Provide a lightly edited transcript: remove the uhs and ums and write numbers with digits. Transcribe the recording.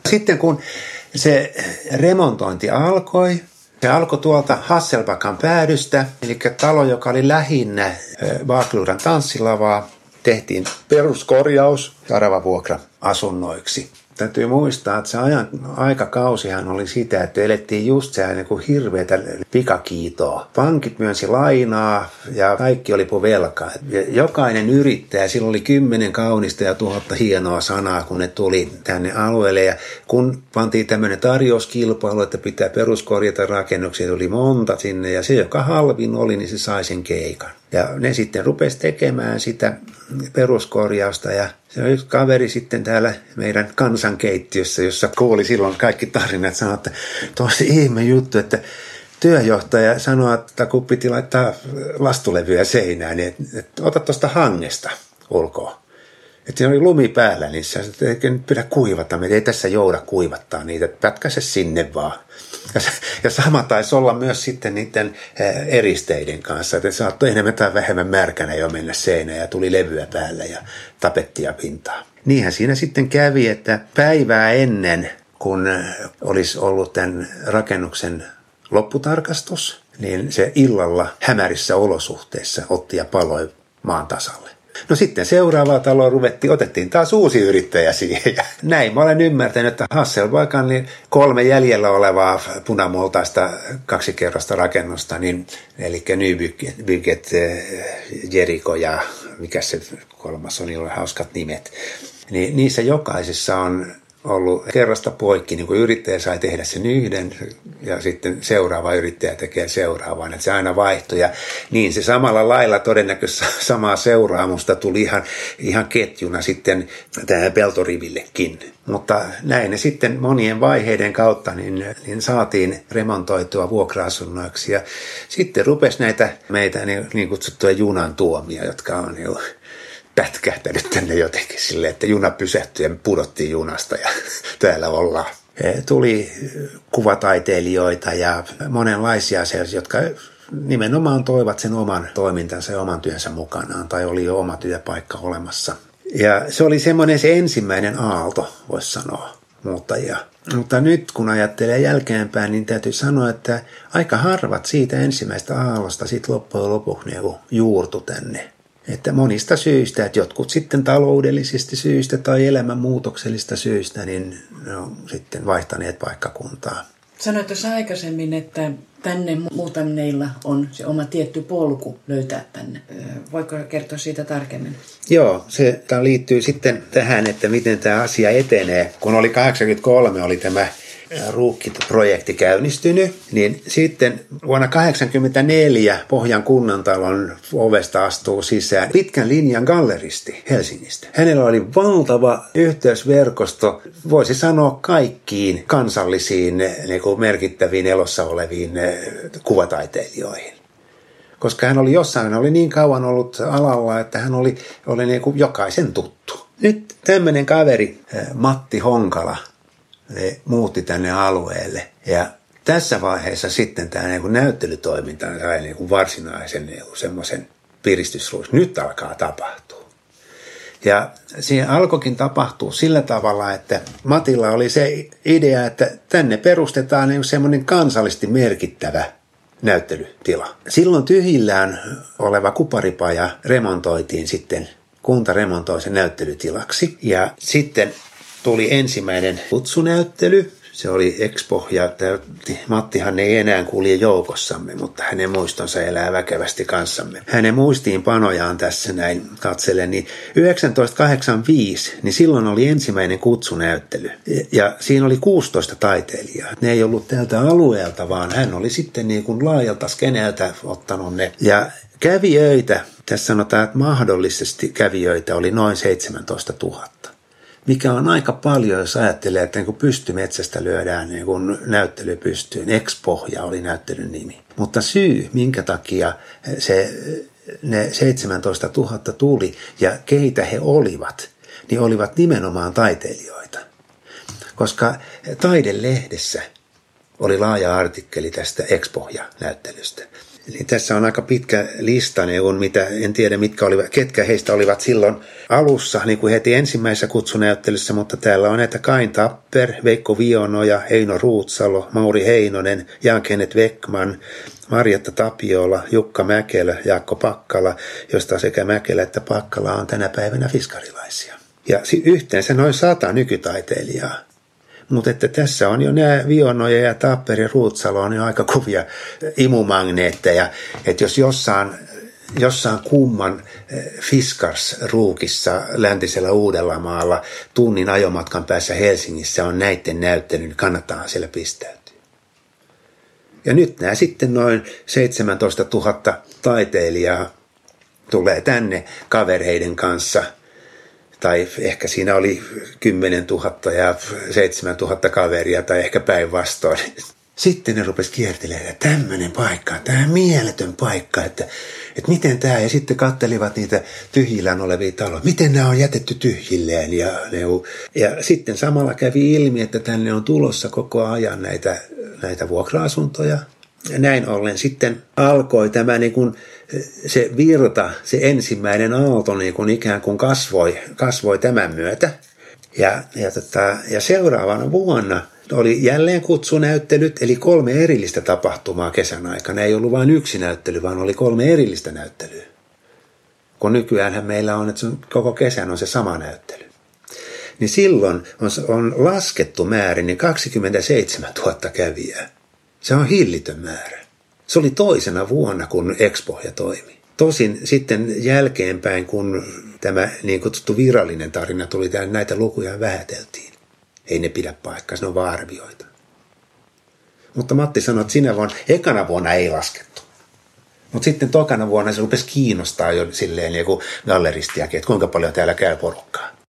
Sitten kun se remontointi alkoi, se alkoi tuolta Hasselbackan päädystä, eli talo, joka oli lähinnä Baakljudan tanssilavaa, tehtiin peruskorjaus aravavuokra-asunnoiksi. Täytyy muistaa, että se aikakausihan oli sitä, että elettiin just se niin kuin hirveätä pikakiitoa. Pankit myönsi lainaa ja kaikki oli velkaa. Jokainen yrittäjä, sillä oli 10 kaunista ja 1000 hienoa sanaa, kun ne tuli tänne alueelle. Ja kun pantiin tämmöinen tarjouskilpailu, että pitää peruskorjata rakennuksia, tuli monta sinne ja se, joka halvin oli, niin se sai sen keikan. Ja ne sitten rupesi tekemään sitä peruskorjausta ja se oli yksi kaveri sitten täällä meidän kansankeittiössä, jossa kuuli silloin kaikki tarinat, sanoi, että tosi ihme juttu, että työjohtaja sanoi, että kun piti laittaa lastulevyjä seinään, niin että ota tuosta hangesta ulkoa. Että siinä oli lumi päällä, niin se ei nyt pidä kuivata, me ei tässä jouda kuivattaa niitä, pätkäse sinne vaan. Ja sama taisi olla myös sitten niiden eristeiden kanssa, että saattoi enemmän tai vähemmän märkänä jo mennä seinään ja tuli levyä päällä ja tapettia pintaa. Niinhän siinä sitten kävi, että päivää ennen, kun olisi ollut tämän rakennuksen lopputarkastus, niin se illalla hämärissä olosuhteissa otti ja paloi maan tasalle. No sitten seuraavaa taloa otettiin taas uusi yrittäjä siihen. Ja näin mä olen ymmärtänyt, että Hasselbackan niin 3 jäljellä olevaa punamultaista 2-kerrosta rakennusta, niin, eli Nybygget, Jericho ja mikä se 3 on, niillä on hauskat nimet. Niin niissä jokaisessa on ollut kerrasta poikki, niin kun yrittäjä sai tehdä sen yhden ja sitten seuraava yrittäjä tekee seuraavan, että se aina vaihtui ja niin se samalla lailla todennäköisesti samaa seuraamusta tuli ihan ketjuna sitten tähän peltorivillekin. Mutta näin ne sitten monien vaiheiden kautta niin saatiin remontoitua vuokra-asunnoiksi ja sitten rupesi näitä meitä niin kutsuttuja junan tuomia, jotka on jo pätkähtänyt tänne jotenkin silleen, että juna pysähtyi ja me pudottiin junasta ja täällä ollaan. Tuli kuvataiteilijoita ja monenlaisia sellaisia, jotka nimenomaan toivat sen oman toimintansa ja oman työnsä mukanaan tai oli jo oma työpaikka olemassa. Ja se oli semmoinen se ensimmäinen aalto, voisi sanoa, muuttajia. Mutta nyt kun ajattelee jälkeenpäin, niin täytyy sanoa, että aika harvat siitä ensimmäistä aallosta sit loppujen lopuksi juurtu tänne. Että monista syistä, että jotkut sitten taloudellisista syistä tai elämänmuutoksellisista syistä, niin ne on sitten vaihtaneet paikkakuntaa. Sanoit tuossa aikaisemmin, että tänne muutaneilla on se oma tietty polku löytää tänne. Voiko kertoa siitä tarkemmin? Joo, tämä liittyy sitten tähän, että miten tämä asia etenee. Kun oli 1983, oli tämä Ruukkit-projekti käynnistynyt, niin sitten vuonna 1984 Pohjan kunnantalon ovesta astuu sisään pitkän linjan galleristi Helsingistä. Hänellä oli valtava yhteysverkosto, voisi sanoa kaikkiin kansallisiin merkittäviin elossa oleviin kuvataiteilijoihin. Koska hän oli niin kauan ollut alalla, että hän oli niin kuin jokaisen tuttu. Nyt tämmöinen kaveri, Matti Honkala, ne muutti tänne alueelle ja tässä vaiheessa sitten tämä näyttelytoiminta sai varsinaisen semmoisen piristysruiskeen. Nyt alkaa tapahtua. Ja siinä alkoikin tapahtua sillä tavalla, että Matilla oli se idea, että tänne perustetaan semmoinen kansallisesti merkittävä näyttelytila. Silloin tyhjillään oleva kuparipaja remontoitiin sitten, kunta remontoi sen näyttelytilaksi ja sitten tuli ensimmäinen kutsunäyttely. Se oli Expo ja Mattihan ei enää kulje joukossamme, mutta hänen muistonsa elää väkevästi kanssamme. Hänen muistiinpanojaan tässä näin katselen, niin 1985, niin silloin oli ensimmäinen kutsunäyttely. Ja siinä oli 16 taiteilijaa. Ne ei ollut tältä alueelta, vaan hän oli sitten niin kuin laajalta skeneeltä ottanut ne. Ja kävijöitä, tässä sanotaan, että mahdollisesti kävijöitä oli noin 17 000. Mikä on aika paljon, jos ajattelee, että kun pystymetsästä lyödään niin kun näyttely pystyyn. Ex-Pohja oli näyttelyn nimi. Mutta syy, minkä takia ne 17 000 tuli ja keitä he olivat, niin olivat nimenomaan taiteilijoita. Koska Taidelehdessä oli laaja artikkeli tästä Ex-Pohja-näyttelystä. Eli tässä on aika pitkä lista, mitä, en tiedä ketkä heistä olivat silloin alussa, niin kuin heti ensimmäisessä kutsunäyttelyssä, mutta täällä on näitä Kain Tapper, Veikko Vionoja, Eino Ruutsalo, Mauri Heinonen, Jan-Kenneth Weckman, Marjatta Tapiola, Jukka Mäkelä, Jaakko Pakkala, josta sekä Mäkelä että Pakkala on tänä päivänä fiskarilaisia. Ja yhteensä noin 100 nykytaiteilijaa. Mutta että tässä on jo nämä Vionoja ja Tapper ja Ruutsalo on jo aika kovia imumagneetteja, että jos jossain kumman Fiskars-ruukissa läntisellä Uudellamaalla tunnin ajomatkan päässä Helsingissä on näiden näyttely, niin kannattaa siellä pistäytyä. Ja nyt nämä sitten noin 17 000 taiteilijaa tulee tänne kavereiden kanssa. Tai ehkä siinä oli 10 000 ja 7 000 kaveria tai ehkä päinvastoin. Sitten ne rupesi kiertelemään, että tämmöinen paikka, tämä mieletön paikka, että miten ja sitten katselivat niitä tyhjillään olevia taloja, miten nämä on jätetty tyhjilleen. Ja sitten samalla kävi ilmi, että tänne on tulossa koko ajan näitä vuokra-asuntoja. Ja näin ollen sitten alkoi tämä niin kuin se virta, se ensimmäinen aalto niin kuin ikään kuin kasvoi tämän myötä. Ja seuraavana vuonna oli jälleen kutsunäyttelyt, eli 3 erillistä tapahtumaa kesän aikana. Ei ollut vain yksi näyttely, vaan oli 3 erillistä näyttelyä. Kun nykyäänhän meillä on, että koko kesän on se sama näyttely. Niin silloin on laskettu määrin niin 27 000 kävijää. Se on hillitön määrä. Se oli toisena vuonna, kun Expohja toimi. Tosin sitten jälkeenpäin, kun tämä niin kutsuttu virallinen tarina tuli, näitä lukuja vähäteltiin. Ei ne pidä paikkaa, ne on vaan arvioita. Mutta Matti sanoi, että ekana vuonna ei laskettu. Mutta sitten tokana vuonna se rupesi kiinnostaa jo silleen niin kuin galleristiakin, että kuinka paljon täällä käy porukkaa.